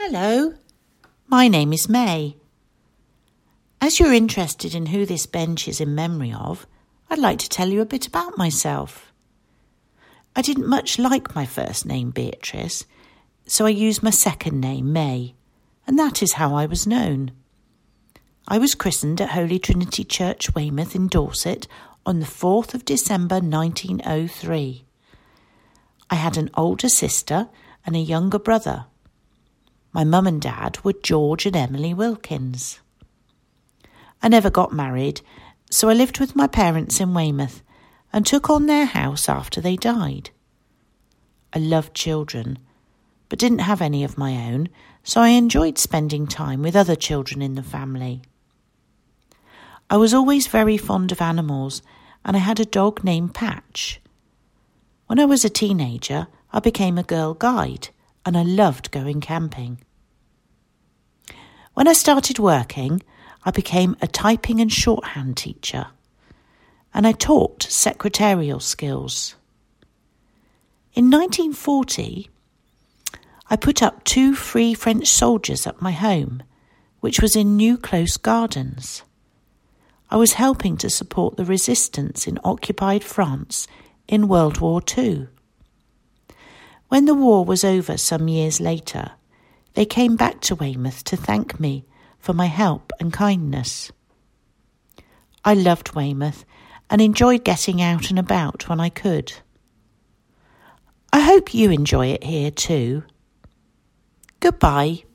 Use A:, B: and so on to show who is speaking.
A: Hello, my name is May. As you're interested in who this bench is in memory of, I'd like to tell you a bit about myself. I didn't much like my first name, Beatrice, so I used my second name, May, and that is how I was known. I was christened at Holy Trinity Church, Weymouth in Dorset on the 4th of December 1903. I had an older sister and a younger brother. My mum and dad were George and Emily Wilkins. I never got married, so I lived with my parents in Weymouth and took on their house after they died. I loved children, but didn't have any of my own, so I enjoyed spending time with other children in the family. I was always very fond of animals, and I had a dog named Patch. When I was a teenager, I became a girl guide, and I loved going camping. When I started working, I became a typing and shorthand teacher, and I taught secretarial skills. In 1940, I put up 2 free French soldiers at my home, which was in New Close Gardens. I was helping to support the resistance in occupied France in World War II. When the war was over some years later, they came back to Weymouth to thank me for my help and kindness. I loved Weymouth and enjoyed getting out and about when I could. I hope you enjoy it here too. Goodbye.